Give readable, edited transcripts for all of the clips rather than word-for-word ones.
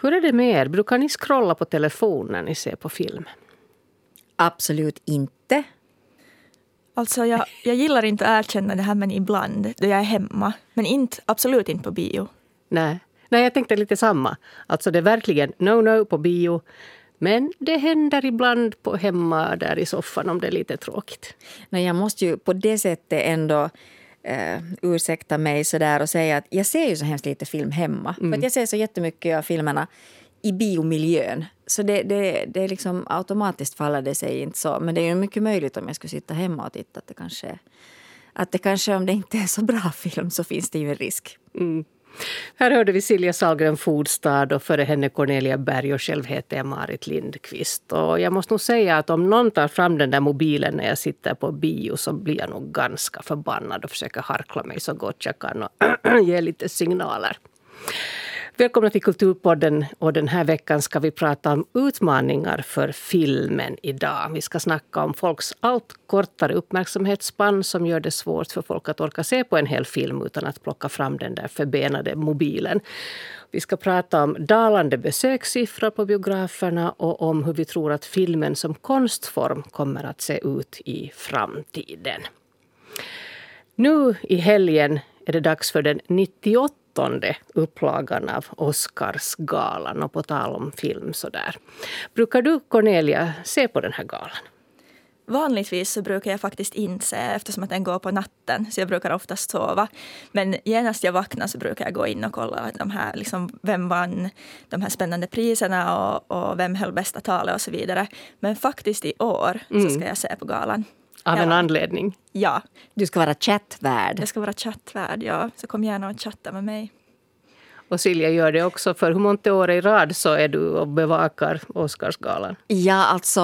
Hur är det med er? Brukar ni scrolla på telefonen när ni ser på film? Absolut inte. Alltså jag gillar inte att erkänna det här, men ibland då jag är hemma. Men absolut inte på bio. Nej, jag tänkte lite samma. Alltså det är verkligen no på bio. Men det händer ibland på hemma där i soffan om det är lite tråkigt. Nej, jag måste ju på det sättet ändå ursäkta mig sådär och säga att jag ser ju så hemskt lite film hemma. För att jag ser så jättemycket av filmerna i biomiljön. Så det är liksom automatiskt faller det sig inte så. Men det är ju mycket möjligt om jag skulle sitta hemma och titta att det kanske om det inte är så bra film så finns det ju en risk. Mm. Här hörde vi Silja Sahlgren Fodstad och före henne Cornelia Berg och själv heter jag Marit Lindqvist. Och jag måste nog säga att om någon tar fram den där mobilen när jag sitter på bio så blir jag nog ganska förbannad och försöker harkla mig så gott jag kan och ge lite signaler. Välkomna till Kulturpodden och den här veckan ska vi prata om utmaningar för filmen idag. Vi ska snacka om folks allt kortare uppmärksamhetsspann som gör det svårt för folk att orka se på en hel film utan att plocka fram den där förbenade mobilen. Vi ska prata om dalande besökssiffror på biograferna och om hur vi tror att filmen som konstform kommer att se ut i framtiden. Nu i helgen är det dags för den 98:e upplagan av Oscarsgalan och på tal om film sådär. Brukar du, Cornelia, se på den här galan? Vanligtvis så brukar jag faktiskt inte se eftersom att den går på natten. Så jag brukar oftast sova. Men genast jag vaknar så brukar jag gå in och kolla de här, liksom, vem vann de här spännande priserna och vem höll bästa talet och så vidare. Men faktiskt i år så ska jag se på galan. Av en anledning? Ja. Du ska vara chattvärd. Jag ska vara chattvärd, ja. Så kom gärna och chatta med mig. Och Silja gör det också, för hur många år i rad så är du och bevakar Oscarsgalan? Ja, alltså,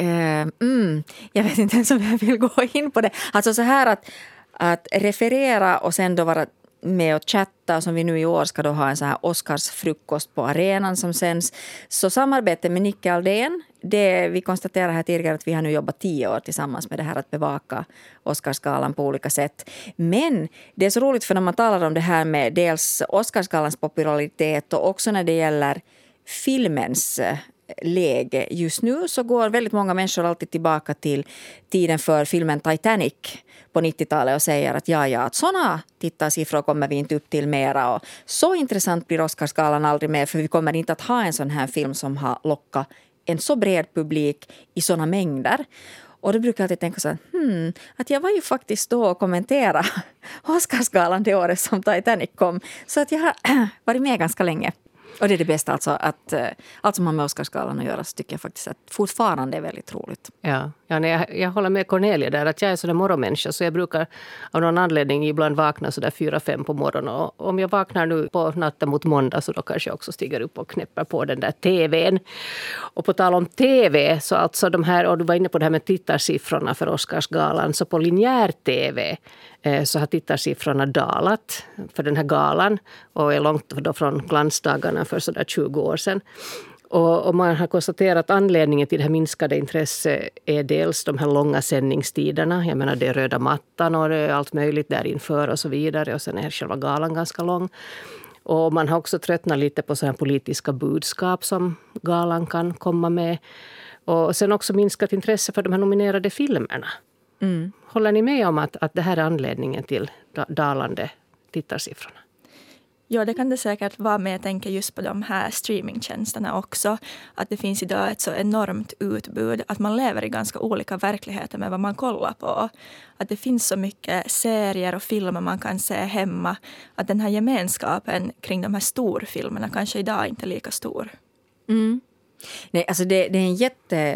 jag vet inte ens om jag vill gå in på det. Alltså så här att referera och sen då vara med och chatta, som vi nu i år ska då ha en så här Oscarsfrukost på arenan som sänds. Så samarbete med Nicke Aldén, vi konstaterar här tidigare att vi har nu jobbat 10 år tillsammans med det här att bevaka Oscarsgalan på olika sätt. Men det är så roligt för när man talar om det här med dels Oscarsgalans popularitet och också när det gäller filmens läge just nu så går väldigt många människor alltid tillbaka till tiden för filmen Titanic på 90-talet och säger att att sådana tittarsiffror kommer vi inte upp till mera och så intressant blir Oscarsgalan aldrig mer för vi kommer inte att ha en sån här film som har lockat en så bred publik i såna mängder. Och då brukar jag alltid tänka så här, att jag var ju faktiskt då och kommentera Oscarsgalan det året som Titanic kom så att jag har varit med ganska länge. Och det är det bästa alltså att allt som har med Oscarsgalan att göra så tycker jag faktiskt att fortfarande är väldigt roligt. Ja, jag håller med Cornelia där att jag är sådär morgonmänniska så jag brukar av någon anledning ibland vakna sådär 4-5 på morgonen och om jag vaknar nu på natten mot måndag så då kanske jag också stiger upp och knäpper på den där tvn. Och på tal om tv så alltså de här, och du var inne på det här med tittarsiffrorna för Oscarsgalan så på linjär tv så har tittarsiffrorna dalat för den här galan och är långt då från glansdagarna för sådär 20 år sedan. Och man har konstaterat att anledningen till det här minskade intresset är dels de här långa sändningstiderna. Jag menar det är röda mattan och det är allt möjligt där inför och så vidare. Och sen är själva galan ganska lång. Och man har också tröttnat lite på sådana politiska budskap som galan kan komma med. Och sen också minskat intresse för de här nominerade filmerna. Mm. Håller ni med om att det här är anledningen till dalande tittarsiffrorna? Ja, det kan det säkert vara, men jag tänker just på de här streamingtjänsterna också. Att det finns idag ett så enormt utbud att man lever i ganska olika verkligheter med vad man kollar på. Att det finns så mycket serier och filmer man kan se hemma. Att den här gemenskapen kring de här storfilmerna kanske idag inte är lika stor. Mm. Nej, alltså det är en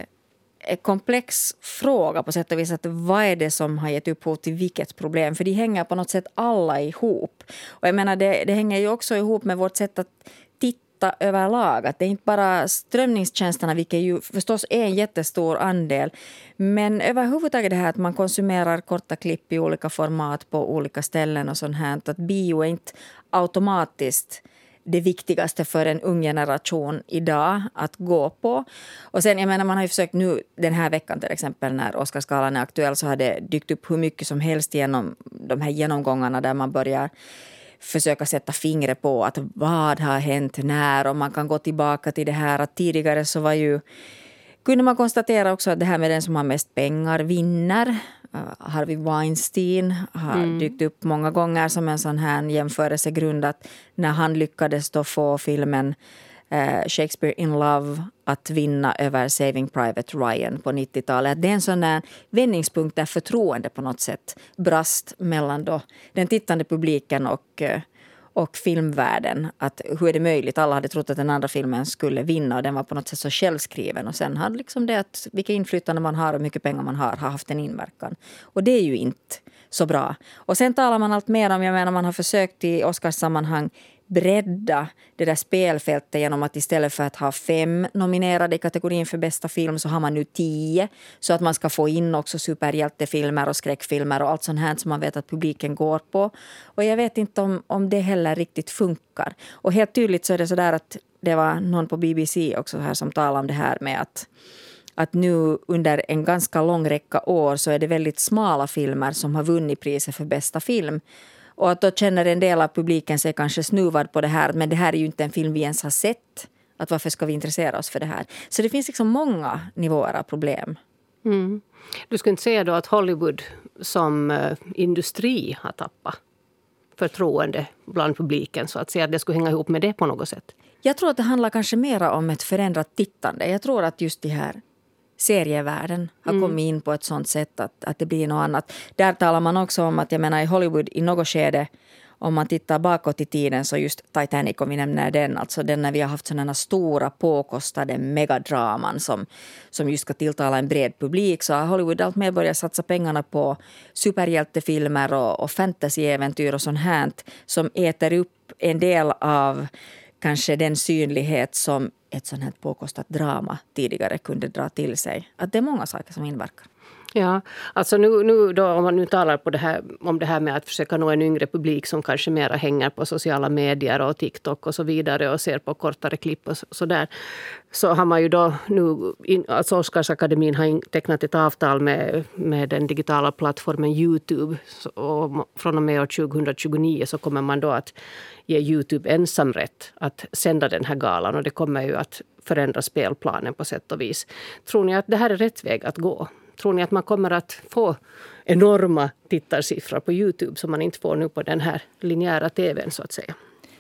komplex fråga på sätt och vis att vad är det som har gett upphov till vilket problem, för de hänger på något sätt alla ihop och jag menar det hänger ju också ihop med vårt sätt att titta överlag, att det är inte bara strömningstjänsterna vilket ju förstås är en jättestor andel men överhuvudtaget det här att man konsumerar korta klipp i olika format på olika ställen och sånt här, att bio är inte automatiskt det viktigaste för en ung generation idag att gå på. Och sen, jag menar, man har ju försökt nu den här veckan till exempel när Oscarsgalan är aktuell så har det dykt upp hur mycket som helst genom de här genomgångarna där man börjar försöka sätta fingret på att vad har hänt när, och man kan gå tillbaka till det här att tidigare så kunde man konstatera också att det här med den som har mest pengar vinner. Harvey Weinstein har dykt upp många gånger som en sån här jämförelsegrund, att när han lyckades då få filmen Shakespeare in Love att vinna över Saving Private Ryan på 90-talet. Det är en sån där vändningspunkt där förtroende på något sätt brast mellan då den tittande publiken och filmvärlden. Att hur är det möjligt? Alla hade trott att den andra filmen skulle vinna och den var på något sätt så självskriven. Och sen hade liksom det att vilka inflytande man har och mycket pengar man har haft en inverkan. Och det är ju inte så bra. Och sen talar man allt mer om, jag menar man har försökt i Oscarssammanhang bredda det där spelfältet genom att istället för att ha 5 nominerade i kategorin för bästa film så har man nu 10, så att man ska få in också superhjältefilmer och skräckfilmer och allt sånt här som man vet att publiken går på. Och jag vet inte om det heller riktigt funkar. Och helt tydligt så är det så där att det var någon på BBC också här som talade om det här med att nu under en ganska lång räcka år så är det väldigt smala filmer som har vunnit priset för bästa film. Och att då känner en del av publiken sig kanske snuvad på det här. Men det här är ju inte en film vi ens har sett. Att varför ska vi intressera oss för det här? Så det finns liksom många nivåer av problem. Mm. Du skulle inte säga då att Hollywood som industri har tappat förtroende bland publiken, så att säga att det skulle hänga ihop med det på något sätt? Jag tror att det handlar kanske mer om ett förändrat tittande. Jag tror att just det här serievärlden har kommit in på ett sånt sätt att det blir något annat. Där talar man också om att jag menar i Hollywood i något skede, om man tittar bakåt i tiden, så just Titanic, om vi nämner den, alltså den när vi har haft sådana stora påkostade megadraman som just ska tilltala en bred publik, så har Hollywood allt mer börjat satsa pengarna på superhjältefilmer och fantasyäventyr och sånt här som äter upp en del av kanske den synlighet som ett sånt här påkostat drama tidigare kunde dra till sig. Att det är många saker som inverkar. Ja, alltså nu då, om man nu talar om det här med att försöka nå en yngre publik som kanske mera hänger på sociala medier och TikTok och så vidare och ser på kortare klipp och så där, så har man ju då nu, alltså Oscarsakademin har tecknat ett avtal med den digitala plattformen YouTube, och från och med år 2029 så kommer man då att ge YouTube ensamrätt att sända den här galan, och det kommer ju att förändra spelplanen på sätt och vis. Tror ni att det här är rätt väg att gå? Tror ni att man kommer att få enorma tittarsiffror på YouTube som man inte får nu på den här linjära tvn så att säga?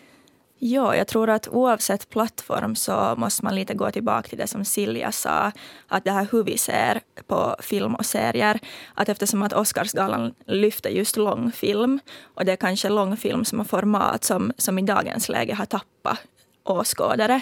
Ja, jag tror att oavsett plattform så måste man lite gå tillbaka till det som Silja sa, att det här hur vi ser på film och serier, att eftersom att Oscarsgalan lyfter just långfilm, och det är kanske långfilm som har format som i dagens läge har tappat åskådare,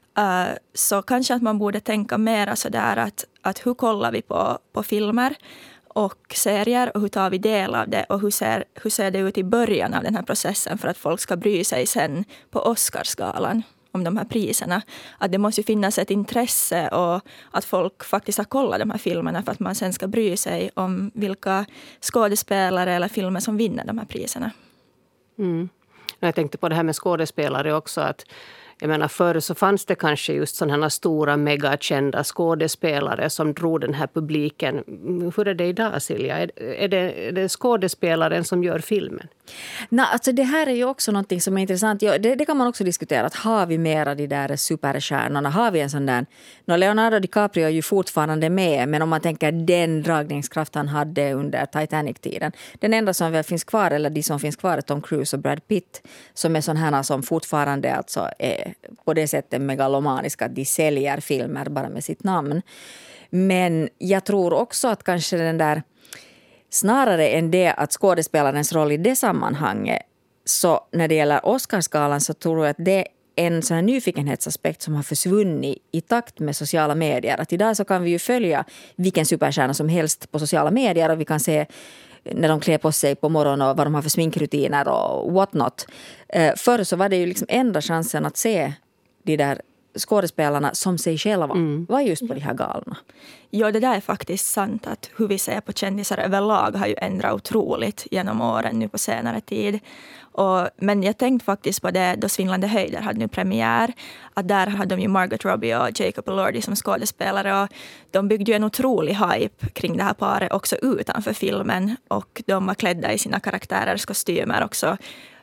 så kanske att man borde tänka mer sådär att hur kollar vi på filmer och serier och hur tar vi del av det och hur ser det ut i början av den här processen för att folk ska bry sig sen på Oscarsgalan om de här priserna. Att det måste ju finnas ett intresse och att folk faktiskt har kollat de här filmerna för att man sen ska bry sig om vilka skådespelare eller filmer som vinner de här priserna. Mm. Jag tänkte på det här med skådespelare också, att jag menar, förr så fanns det kanske just sådana här stora megakända skådespelare som drog den här publiken. Hur är det idag, Silja? Är det skådespelaren som gör filmen? Nej, alltså det här är ju också någonting som är intressant. Ja, det kan man också diskutera. Att har vi mera de där superstjärnorna? Har vi en sån där... Leonardo DiCaprio är ju fortfarande med, men om man tänker den dragningskraft han hade under Titanic-tiden. Den enda som väl finns kvar, eller de som finns kvar, är Tom Cruise och Brad Pitt, som är sådana här som fortfarande alltså är på det sättet megalomaniska att de säljer filmer bara med sitt namn. Men jag tror också att kanske den där, snarare än det att skådespelarens roll i det sammanhanget, så när det gäller Oscarsgalan så tror jag att det är en sån här nyfikenhetsaspekt som har försvunnit i takt med sociala medier. Att idag så kan vi ju följa vilken superstjärna som helst på sociala medier och vi kan se när de klär på sig på morgonen och vad de har för sminkrutiner och what not. Förr så var det ju liksom enda chansen att se de där skådespelarna som sig själva var just på de här galorna. Ja, det där är faktiskt sant, att hur vi ser på kändisar överlag har ju ändrat otroligt genom åren nu på senare tid. Men jag tänkte faktiskt på det då Svindlande höjder hade nu premiär, att där hade de ju Margot Robbie och Jacob Elordi som skådespelare, och de byggde ju en otrolig hype kring det här paret också utanför filmen, och de var klädda i sina karaktärers kostymer också.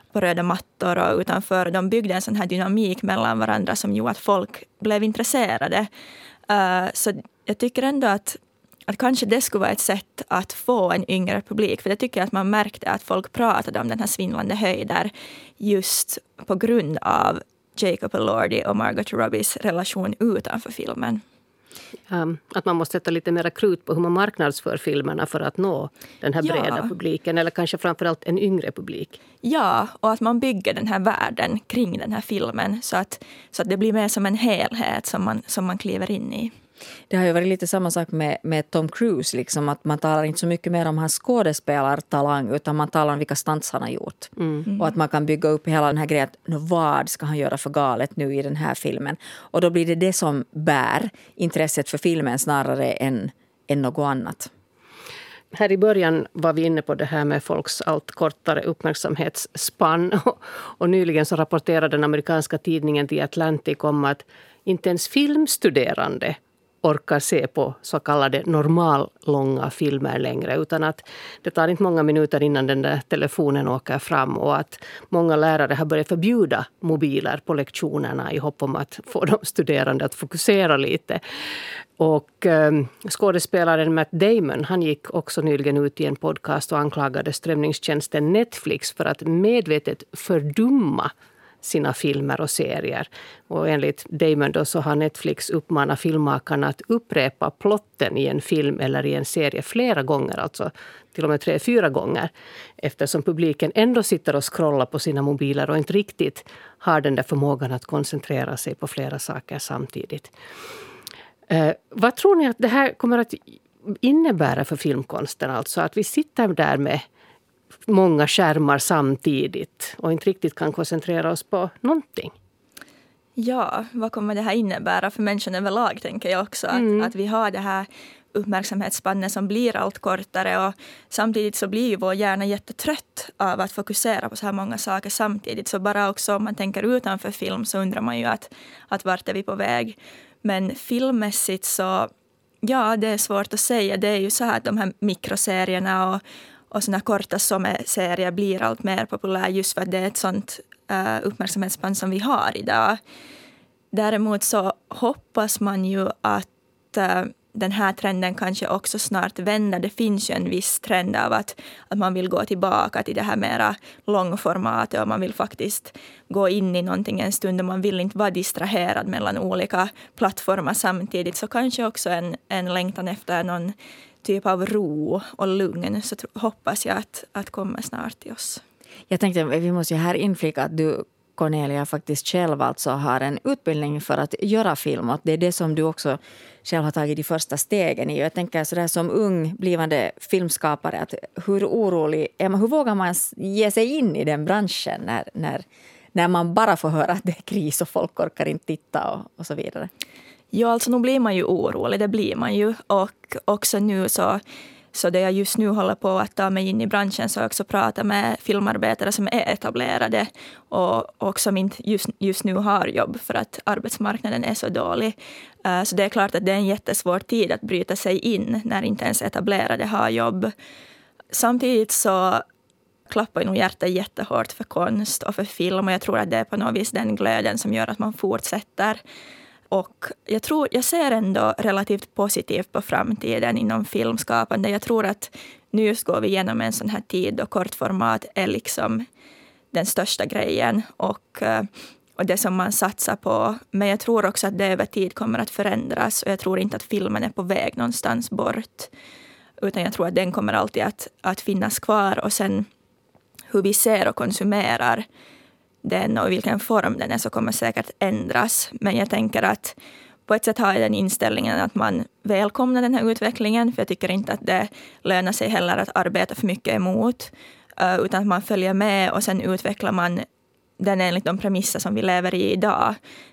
på röda mattor och utanför. De byggde en sån här dynamik mellan varandra som gjorde att folk blev intresserade. Så jag tycker ändå att kanske det skulle vara ett sätt att få en yngre publik. För jag tycker att man märkte att folk pratade om den här svindlande höjder just på grund av Jacob Elordi och Margot Robbies relation utanför filmen. Att man måste sätta lite mer krut på hur man marknadsför filmerna för att nå den här breda publiken. Eller kanske framförallt en yngre publik. Ja, och att man bygger den här världen kring den här filmen. Så att det blir mer som en helhet som man kliver in i. Det har ju varit lite samma sak med Tom Cruise. Liksom, att man talar inte så mycket mer om hans skådespelartalang utan man talar om vilka stunts han har gjort. Och att man kan bygga upp hela den här grejen att vad ska han göra för galet nu i den här filmen. Och då blir det som bär intresset för filmen snarare än något annat. Här i början var vi inne på det här med folks allt kortare uppmärksamhetsspann. Och nyligen så rapporterade den amerikanska tidningen The Atlantic om att inte ens filmstuderande orkar se på så kallade normallånga filmer längre. Utan att det tar inte många minuter innan den där telefonen åker fram. Och att många lärare har börjat förbjuda mobiler på lektionerna i hopp om att få de studerande att fokusera lite. Och skådespelaren Matt Damon, han gick också nyligen ut i en podcast och anklagade strömningstjänsten Netflix för att medvetet fördumma sina filmer och serier. Och enligt Damon då så har Netflix uppmanat filmmakarna att upprepa plotten i en film eller i en serie flera gånger, alltså till och med 3-4 gånger. Eftersom publiken ändå sitter och scrollar på sina mobiler och inte riktigt har den där förmågan att koncentrera sig på flera saker samtidigt. Vad tror ni att det här kommer att innebära för filmkonsten? Alltså att vi sitter där med många skärmar samtidigt och inte riktigt kan koncentrera oss på någonting. Ja, vad kommer det här innebära för människan överlag, tänker jag också. Att vi har det här uppmärksamhetsspannet som blir allt kortare och samtidigt så blir ju vår hjärna jättetrött av att fokusera på så här många saker samtidigt. Så bara också om man tänker utanför film så undrar man ju att vart är vi på väg. Men filmmässigt så, ja, det är svårt att säga. Det är ju så här att de här mikroserierna och såna korta serier blir allt mer populära just för att det är ett sånt uppmärksamhetsspann som vi har idag. Däremot så hoppas man ju att den här trenden kanske också snart vänder. Det finns ju en viss trend av att man vill gå tillbaka till det här mera långformatet och man vill faktiskt gå in i någonting en stund och man vill inte vara distraherad mellan olika plattformar samtidigt. Så kanske också en längtan efter någon typ av ro och lugn, så hoppas jag att kommer snart till oss. Jag tänkte, vi måste ju här inflika att du, Cornelia, faktiskt själv alltså har en utbildning för att göra film. Och det är det som du också själv har tagit de första stegen i. Jag tänker sådär som ung blivande filmskapare, att hur orolig är man, hur vågar man ge sig in i den branschen när man bara får höra att det är kris och folk orkar inte titta och så vidare? Ja, alltså nu blir man ju orolig, det blir man ju. Och också nu så det jag just nu håller på att ta mig in i branschen så jag också pratar med filmarbetare som är etablerade och som inte just nu har jobb för att arbetsmarknaden är så dålig. Så det är klart att det är en jättesvår tid att bryta sig in när inte ens etablerade har jobb. Samtidigt så klappar nog hjärtat jättehårt för konst och för film och jag tror att det är på något vis den glöden som gör att man fortsätter. Och jag ser ändå relativt positivt på framtiden inom filmskapande. Jag tror att nu just går vi igenom en sån här tid då kortformat är liksom den största grejen och det som man satsar på. Men jag tror också att det över tid kommer att förändras och jag tror inte att filmen är på väg någonstans bort. Utan jag tror att den kommer alltid att finnas kvar och sen hur vi ser och konsumerar den och i vilken form den är så kommer säkert ändras. Men jag tänker att på ett sätt har jag den inställningen att man välkomnar den här utvecklingen. För jag tycker inte att det lönar sig heller att arbeta för mycket emot. Utan att man följer med och sen utvecklar man den enligt de premisser som vi lever i idag.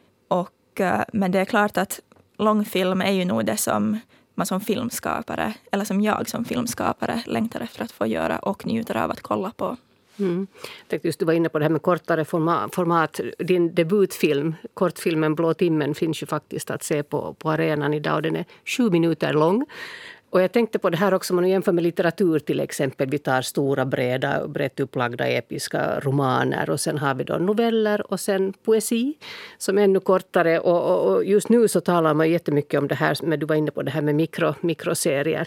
Men det är klart att långfilm är ju nog det som man som filmskapare, eller som jag som filmskapare längtar efter att få göra och njuter av att kolla på. Just du var inne på det här med kortare format. Din debutfilm, kortfilmen Blå timmen, finns ju faktiskt att se på arenan idag och den är 7 minuter lång. Och jag tänkte på det här också, om man jämför med litteratur till exempel. Vi tar stora, brett upplagda episka romaner och sen har vi då noveller och sen poesi som är ännu kortare. Och just nu så talar man jättemycket om det här, men du var inne på det här med mikroserier.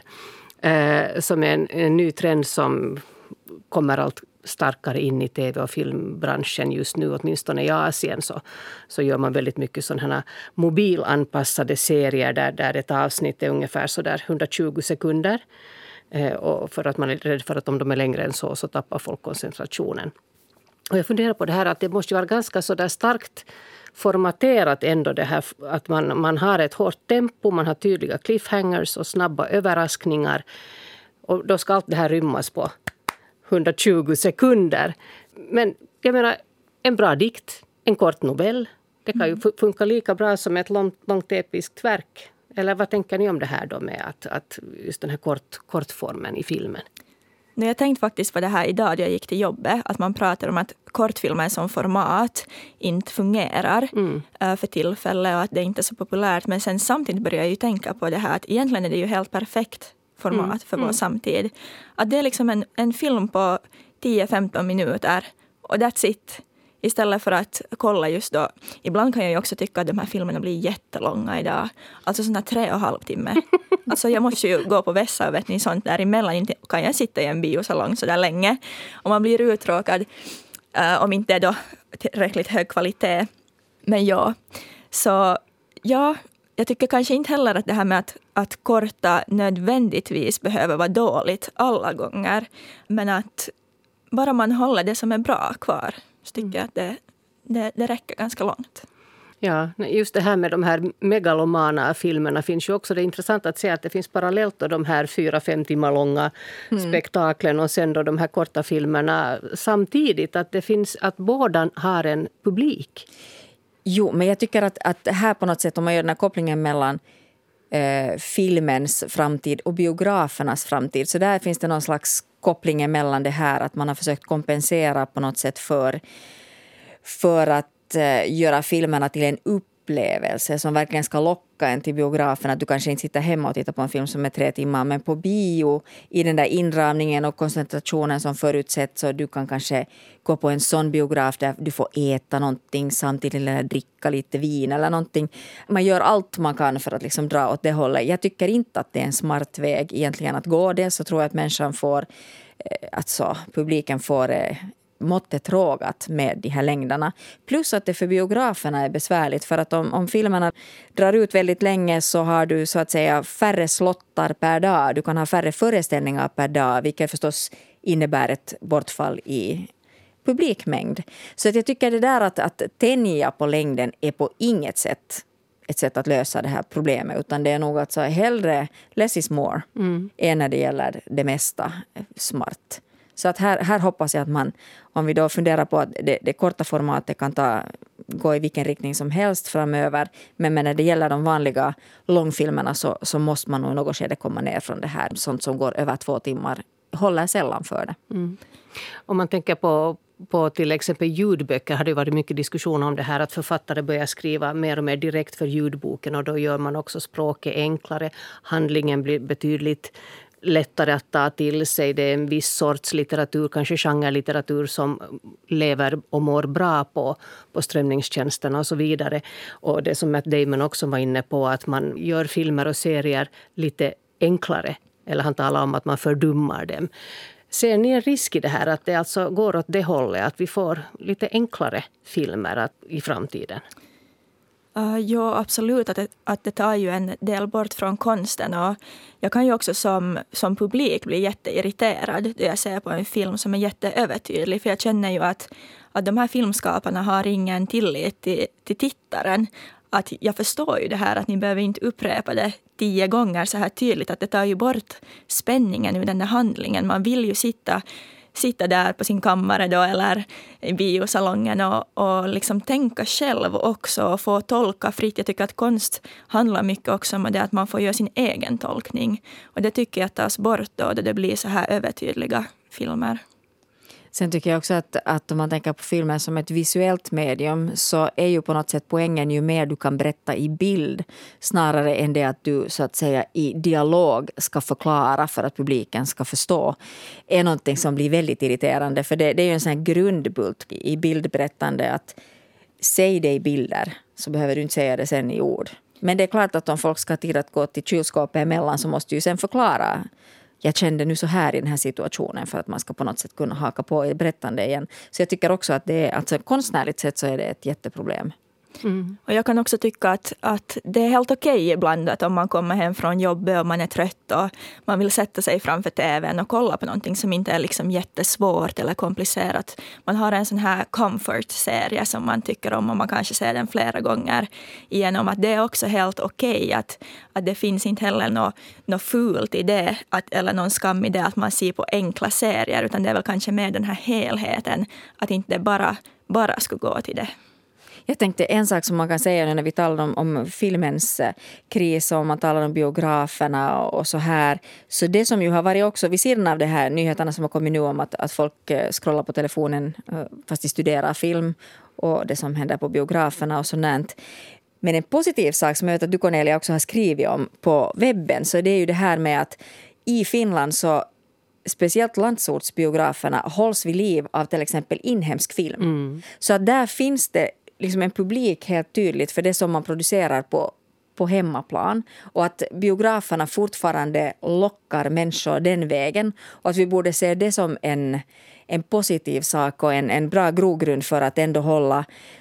Som är en ny trend som kommer allt starkare in i tv- och filmbranschen just nu, åtminstone i Asien så gör man väldigt mycket sådana här mobilanpassade serier där ett avsnitt är ungefär så där 120 sekunder. Och för att man är rädd för att om de är längre än så tappar folk koncentrationen. Och jag funderar på det här att det måste vara ganska så där starkt formaterat ändå det här att man har ett hårt tempo, man har tydliga cliffhangers och snabba överraskningar. Och då ska allt det här rymmas på 120 sekunder. Men jag menar, en bra dikt, en kort novell, det kan ju funka lika bra som ett långt episkt verk. Eller vad tänker ni om det här då med att just den här kortformen i filmen? Jag tänkte faktiskt på det här idag när jag gick till jobbet. Att man pratar om att kortfilmer som format inte fungerar för tillfället och att det inte är så populärt. Men sen samtidigt börjar jag ju tänka på det här att egentligen är det ju helt perfekt format för vår samtid. Att det är liksom en film på 10-15 minuter och that's it. Istället för att kolla just då. Ibland kan jag ju också tycka att de här filmerna blir jättelånga idag. Alltså sådana 3,5 timmar. Alltså jag måste ju gå på vässa och vet ni sånt där emellan. Inte kan jag sitta i en biosalong så där länge. Och man blir uttråkad om inte är då tillräckligt hög kvalitet. Men ja, så ja, jag tycker kanske inte heller att det här med att korta nödvändigtvis behöver vara dåligt alla gånger. Men att bara man håller det som är bra kvar så tycker jag att det räcker ganska långt. Ja, just det här med de här megalomana filmerna finns ju också. Det är intressant att se att det finns parallellt då de här 4-5 timmar långa spektaklen och sen då de här korta filmerna samtidigt. Att det finns att båda har en publik. Jo, men jag tycker att här på något sätt om man gör den här kopplingen mellan filmens framtid och biografernas framtid. Så där finns det någon slags koppling mellan det här att man har försökt kompensera på något sätt för att göra filmerna till en upplevelse som verkligen ska locka en till biografen. Att du kanske inte sitter hemma och tittar på en film som är 3 timmar, men på bio i den där inramningen och koncentrationen som förutsätts, så du kan kanske gå på en sån biograf där du får äta någonting samtidigt eller dricka lite vin eller någonting. Man gör allt man kan för att liksom dra åt det hållet. Jag tycker inte att det är en smart väg egentligen att gå det, så tror jag att människan får, alltså publiken får måttet rågat med de här längderna. Plus att det för biograferna är besvärligt, för att om filmerna drar ut väldigt länge så har du så att säga färre slottar per dag. Du kan ha färre föreställningar per dag, vilket förstås innebär ett bortfall i publikmängd. Så att jag tycker det där att tänja på längden är på inget sätt ett sätt att lösa det här problemet, utan det är nog att så hellre less is more än när det gäller det mesta smart. Så att här hoppas jag att man, om vi då funderar på att det korta formatet kan gå i vilken riktning som helst framöver, men när det gäller de vanliga långfilmerna så måste man nog i något skede komma ner från det här. Sånt som går över 2 timmar håller sällan för det. Om man tänker på till exempel ljudböcker har det varit mycket diskussion om det här att författare börjar skriva mer och mer direkt för ljudboken, och då gör man också språket enklare. Handlingen blir betydligt lättare att ta till sig. Det är en viss sorts litteratur, kanske genrelitteratur som lever och mår bra på strömningstjänsterna och så vidare. Och det som Matt Damon också var inne på, att man gör filmer och serier lite enklare. Eller han talar om att man fördummar dem. Ser ni en risk i det här, att det alltså går åt det hållet, att vi får lite enklare filmer i framtiden? Ja, absolut. Att det tar ju en del bort från konsten. Och jag kan ju också som publik bli jätteirriterad när jag ser på en film som är jätteövertydlig. För jag känner ju att de här filmskaparna har ingen tillit till tittaren. Att jag förstår ju det här att ni behöver inte upprepa det 10 gånger så här tydligt. Att det tar ju bort spänningen ur den där handlingen. Man vill ju sitta där på sin kammare då, eller i biosalongen och liksom tänka själv också och få tolka fritt. Jag tycker att konst handlar mycket också om det, att man får göra sin egen tolkning. Och det tycker jag tas bort då det blir så här övertydliga filmer. Sen tycker jag också att om man tänker på filmen som ett visuellt medium så är ju på något sätt poängen ju mer du kan berätta i bild snarare än det att du så att säga i dialog ska förklara för att publiken ska förstå är någonting som blir väldigt irriterande för det är ju en sån här grundbult i bildberättande att säg det i bilder så behöver du inte säga det sen i ord. Men det är klart att om folk ska ha tid att gå till kylskåpet emellan så måste du ju sen förklara jag kände nu så här i den här situationen för att man ska på något sätt kunna haka på i berättande igen. Så jag tycker också att det är, alltså konstnärligt sett så är det ett jätteproblem. Mm. Och jag kan också tycka att det är helt okej ibland att om man kommer hem från jobbet och man är trött och man vill sätta sig framför tvn och kolla på någonting som inte är liksom jättesvårt eller komplicerat. Man har en sån här comfort-serie som man tycker om och man kanske ser den flera gånger igenom. Att det är också helt okej att det finns inte heller något fult i det eller någon skam i det att man ser på enkla serier utan det är väl kanske med den här helheten att inte det bara skulle gå till det. Jag tänkte en sak som man kan säga när vi talar om filmens kris och man talar om biograferna och så här. Så det som ju har varit också vid sidan av det här nyheterna som har kommit nu om att folk scrollar på telefonen fast de studerar film och det som händer på biograferna och sådant. Men en positiv sak som jag vet att du Cornelia också har skrivit om på webben så det är ju det här med att i Finland så speciellt landsortsbiograferna hålls vid liv av till exempel inhemsk film. Mm. Så att där finns det liksom en publik helt tydligt för det som man producerar på hemmaplan. Och att biograferna fortfarande lockar människor den vägen. Och att vi borde se det som en positiv sak och en bra grogrund för att ändå hålla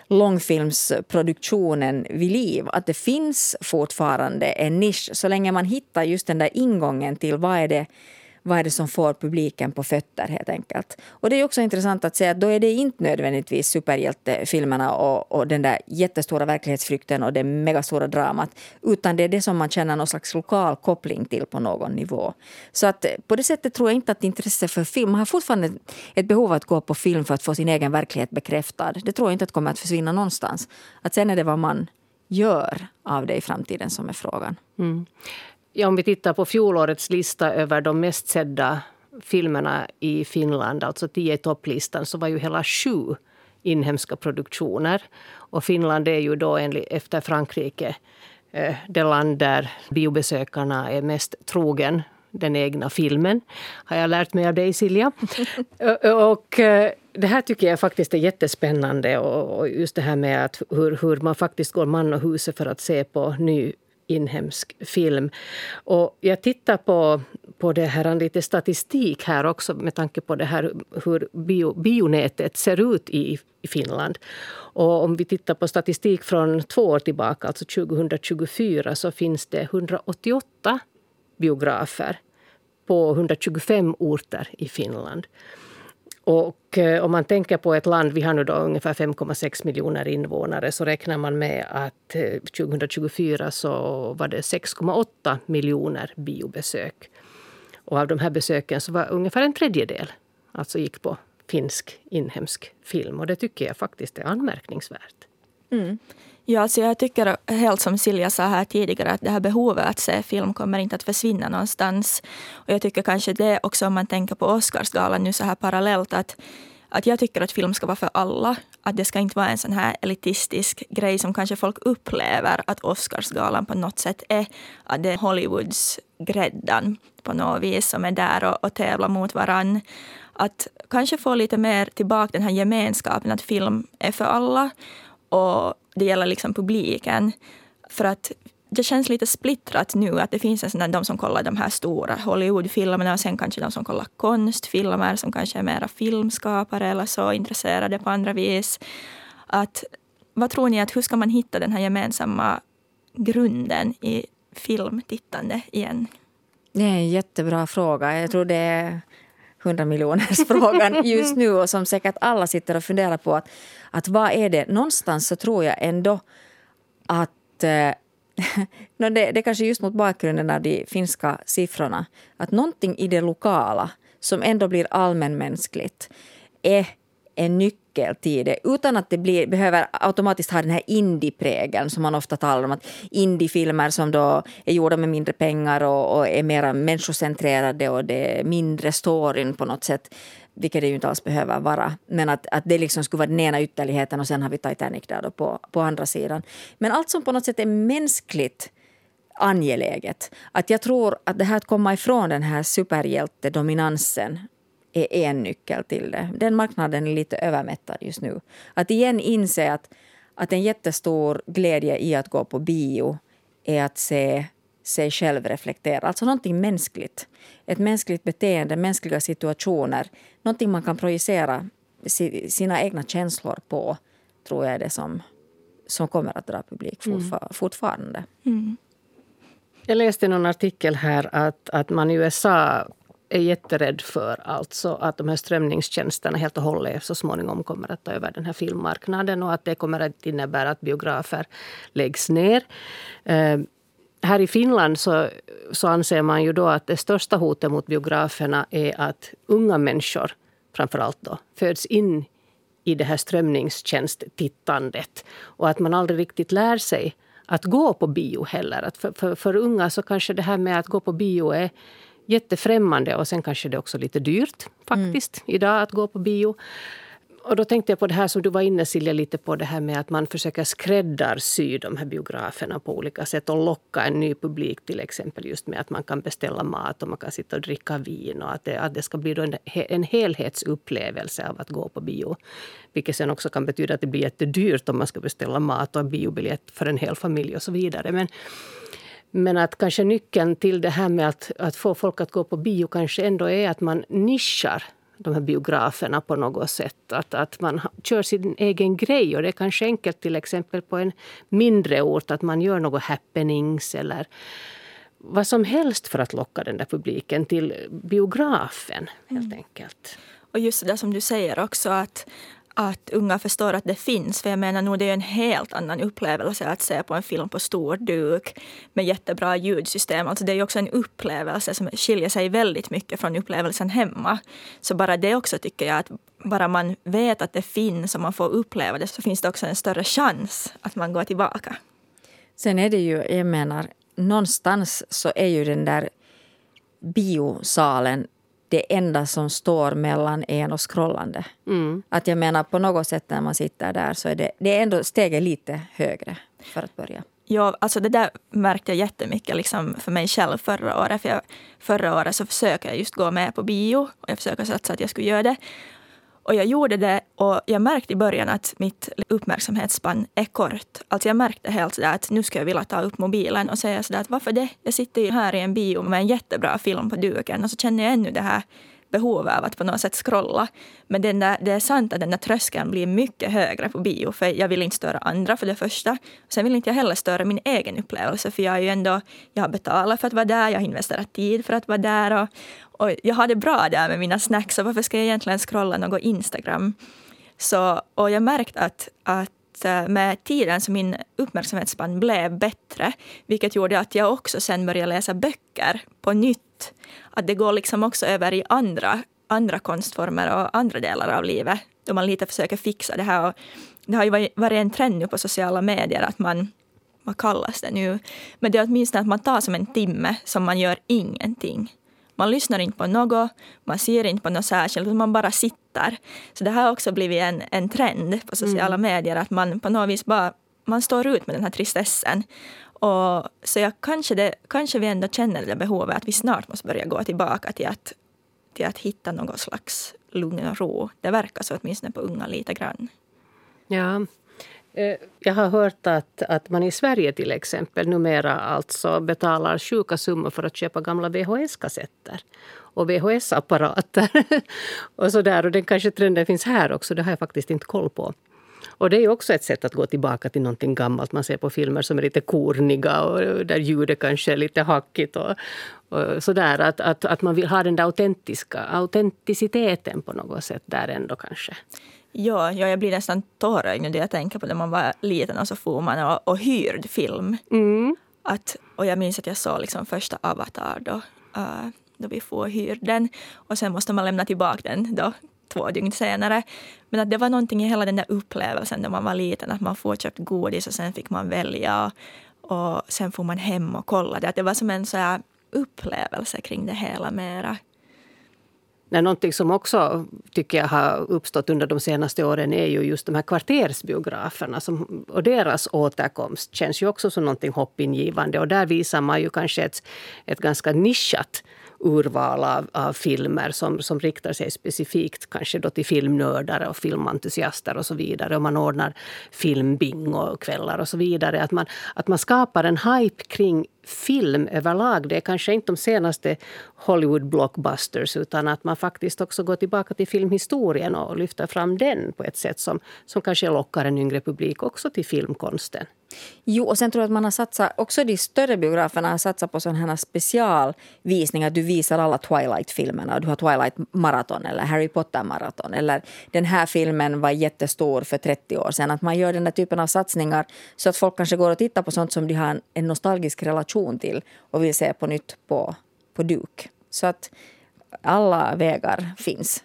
långfilmsproduktionen vid liv. Att det finns fortfarande en nisch så länge man hittar just den där ingången till vad är det som får publiken på fötter helt enkelt. Och det är också intressant att säga att då är det inte nödvändigtvis superhjältefilmerna och den där jättestora verklighetsfrykten och det megastora dramat. Utan det är det som man känner någon slags lokal koppling till på någon nivå. Så att på det sättet tror jag inte att intresse för film har fortfarande ett behov att gå på film för att få sin egen verklighet bekräftad. Det tror jag inte att kommer att försvinna någonstans. Att sen är det vad man gör av det i framtiden som är frågan. Mm. Ja, om vi tittar på fjolårets lista över de mest sedda filmerna i Finland, alltså 10 i topplistan, så var ju hela 7 inhemska produktioner. Och Finland är ju då efter Frankrike det land där biobesökarna är mest trogen den egna filmen. Har jag lärt mig av dig, Silja. Och det här tycker jag faktiskt är jättespännande. Och just det här med att hur man faktiskt går man och huset för att se på ny inhemsk film. Och jag tittar på det här lite statistik här också med tanke på det här hur bionätet ser ut i Finland. Och om vi tittar på statistik från 2 år tillbaka, alltså 2024, så finns det 188 biografer på 125 orter i Finland. Och om man tänker på ett land, vi har nu då ungefär 5,6 miljoner invånare, så räknar man med att 2024 så var det 6,8 miljoner biobesök. Och av de här besöken så var ungefär en tredjedel alltså gick på finsk inhemsk film. Och det tycker jag faktiskt är anmärkningsvärt. Mm. Ja, alltså jag tycker helt som Silja sa här tidigare att det här behovet att se film kommer inte att försvinna någonstans. Och jag tycker kanske det också om man tänker på Oscarsgalan nu så här parallellt att jag tycker att film ska vara för alla. Att det ska inte vara en sån här elitistisk grej som kanske folk upplever att Oscarsgalan på något sätt är. Att det är Hollywoods gräddan på något vis som är där och tävlar mot varann. Att kanske få lite mer tillbaka den här gemenskapen att film är för alla. Och det gäller liksom publiken. För att det känns lite splittrat nu. Att det finns en sån där, de som kollar de här stora Hollywoodfilmerna. Och sen kanske de som kollar konstfilmer. Som kanske är mera filmskapare eller så intresserade på andra vis. Vad tror ni att hur ska man hitta den här gemensamma grunden i filmtittande igen? Det är en jättebra fråga. Jag tror det är 100 miljoners frågan just nu och som säkert alla sitter och funderar på att vad är det? Någonstans så tror jag ändå att det är kanske just mot bakgrunden av de finska siffrorna att någonting i det lokala som ändå blir allmänmänskligt är en nyckel till det utan att det behöver automatiskt ha den här indie-prägeln som man ofta talar om att indie-filmer som då är gjorda med mindre pengar och är mer människocentrerade och det är mindre storyn på något sätt vilket det ju inte alls behöver vara. Men att det liksom skulle vara den ena ytterligheten och sen har vi Titanic där då på andra sidan. Men allt som på något sätt är mänskligt angeläget. Att jag tror att det här att komma ifrån den här superhjältedominansen är en nyckel till det. Den marknaden är lite övermättad just nu. Att igen inse att en jättestor glädje i att gå på bio är att se sig själv reflektera. Alltså någonting mänskligt. Ett mänskligt beteende, mänskliga situationer. Någonting man kan projicera sina egna känslor på, tror jag är det som kommer att dra publik fortfarande. Mm. Jag läste någon artikel här att man i USA är jätterädd för alltså att de här strömningstjänsterna helt och hållet så småningom kommer att ta över den här filmmarknaden och att det kommer att innebära att biografer läggs ner. Här i Finland så anser man ju då att det största hotet mot biograferna är att unga människor framförallt då föds in i det här strömningstjänsttittandet och att man aldrig riktigt lär sig att gå på bio heller. Att för unga så kanske det här med att gå på bio är jättefrämmande och sen kanske det är också lite dyrt faktiskt idag att gå på bio. Och då tänkte jag på det här som du var inne, Silja, lite på det här med att man försöker skräddarsy de här biograferna på olika sätt och locka en ny publik, till exempel just med att man kan beställa mat och man kan sitta och dricka vin och att det ska bli då en helhetsupplevelse av att gå på bio. Vilket sen också kan betyda att det blir jättedyrt om man ska beställa mat och en biobiljett för en hel familj och så vidare. Men att kanske nyckeln till det här med att få folk att gå på bio kanske ändå är att man nischar de här biograferna på något sätt. Att man kör sin egen grej och det är kanske enkelt till exempel på en mindre ort att man gör något happenings eller vad som helst för att locka den där publiken till biografen helt enkelt. Och just det som du säger också att unga förstår att det finns. För jag menar nog det är en helt annan upplevelse att se på en film på stor duk med jättebra ljudsystem. Alltså det är ju också en upplevelse som skiljer sig väldigt mycket från upplevelsen hemma. Så bara det också tycker jag att bara man vet att det finns och man får uppleva det så finns det också en större chans att man går tillbaka. Sen är det ju, jag menar, någonstans så är ju den där biosalen det enda som står mellan en och scrollande. Att jag menar på något sätt när man sitter där så är det är ändå steget lite högre för att börja. Ja, alltså det där märkte jag jättemycket liksom för mig själv förra året. För förra året så försökte jag just gå med på bio och jag försökte satsa att jag skulle göra det. Och jag gjorde det och jag märkte i början att mitt uppmärksamhetsspann är kort. Alltså jag märkte helt sådär att nu ska jag vilja ta upp mobilen och säga sådär att varför det? Jag sitter ju här i en bio med en jättebra film på duken och så känner jag ännu det här behovet av att på något sätt scrolla. Men det är sant att den där tröskeln blir mycket högre på bio för jag vill inte störa andra för det första. Sen vill inte jag heller störa min egen upplevelse för jag är ju ändå, jag har betalat för att vara där, jag har investerat tid för att vara där och jag har det bra där med mina snacks och varför ska jag egentligen scrolla något Instagram? Och jag märkte att med tiden så min uppmärksamhetsspann blev bättre vilket gjorde att jag också sen började läsa böcker på nytt. Att det går liksom också över i andra konstformer och andra delar av livet då man lite försöker fixa det här. Och det har ju varit en trend nu på sociala medier att man, vad kallas det nu? Men det är åtminstone att man tar som en timme som man gör ingenting. Man lyssnar inte på något, man ser inte på något särskilt, man bara sitter. Så det här har också blivit en trend på sociala medier att man på något vis bara, man står ut med den här tristessen. Och så kanske vi ändå känner det behovet att vi snart måste börja gå tillbaka till att hitta någon slags lugn och ro. Det verkar så åtminstone på unga lite grann. Ja, jag har hört att man i Sverige till exempel numera alltså betalar sjuka summor för att köpa gamla VHS-kassetter och VHS-apparater och sådär. Och den kanske trenden finns här också, det har jag faktiskt inte koll på. Och det är också ett sätt att gå tillbaka till någonting gammalt. Man ser på filmer som är lite korniga och där ljudet kanske är lite hackigt och sådär. Att man vill ha den där autenticiteten på något sätt där ändå kanske. Ja, jag blir nästan tårögd när jag tänker på det. Man var liten och så får man och hyrd film. Och jag minns att jag såg liksom första Avatar då vi får hyrd den. Och sen måste man lämna tillbaka den då 2 dygn senare. Men att det var någonting i hela den där upplevelsen när man var liten. Att man får köpt godis och sen fick man välja. Och sen får man hem och kolla det. Att det var som en så här upplevelse kring det hela mera. Någonting som också tycker jag har uppstått under de senaste åren är ju just de här kvartersbiograferna. Och deras återkomst känns ju också som någonting hoppingivande. Och där visar man ju kanske ett ganska nischat urval av filmer som riktar sig specifikt kanske då till filmnördare och filmentusiaster och så vidare. Och man ordnar filmbingo-kvällar och så vidare. Att man skapar en hype kring film överlag. Det är kanske inte de senaste Hollywood-blockbusters utan att man faktiskt också går tillbaka till filmhistorien och lyfter fram den på ett sätt som kanske lockar en yngre publik också till filmkonsten. Jo, och sen tror jag att man har satsat, också de större biograferna har satsat på sådana här specialvisningar. Du visar alla Twilight-filmerna. Du har Twilight-maraton eller Harry Potter-maraton. Eller den här filmen var jättestor för 30 år sedan. Att man gör den där typen av satsningar så att folk kanske går och tittar på sånt som de har en nostalgisk relation till och vill se på nytt på duk. Så att alla vägar finns.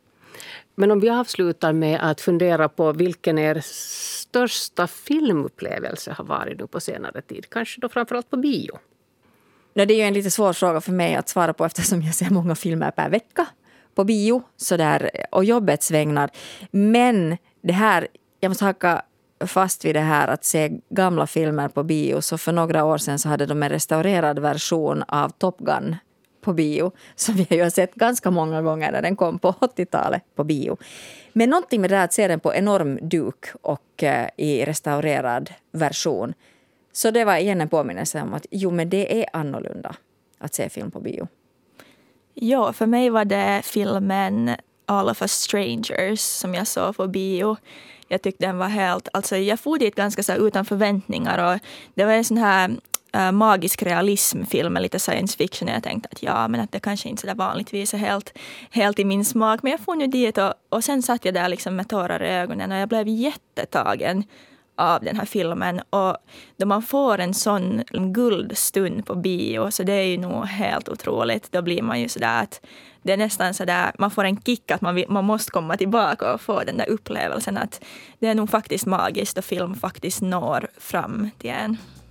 Men om vi avslutar med att fundera på vilken er största filmupplevelse har varit nu på senare tid. Kanske då framförallt på bio. Det är ju en lite svår fråga för mig att svara på eftersom jag ser många filmer per vecka på bio sådär, och jobbets vägnar. Men det här, jag måste haka fast vid det här att se gamla filmer på bio. Så för några år sedan så hade de en restaurerad version av Top Gun på bio, som vi ju har sett ganska många gånger när den kom på 80-talet på bio. Men någonting med det att se den på enorm duk och i restaurerad version. Så det var igen en påminnelse om att men det är annorlunda att se film på bio. Ja, för mig var det filmen All of Us Strangers som jag såg på bio. Jag tyckte den var helt, alltså jag får dit ganska så utan förväntningar och det var en sån här magisk realismfilm med lite science fiction. Jag tänkte att men att det kanske inte så där vanligtvis är helt i min smak. Men jag får nu dit och sen satt jag där liksom med tårar i ögonen och jag blev jättetagen av den här filmen. Och då man får en sån guldstund på bio så det är ju nog helt otroligt. Då blir man ju sådär att det är nästan sådär, man får en kick att man måste komma tillbaka och få den där upplevelsen att det är nog faktiskt magiskt och film faktiskt når fram till en.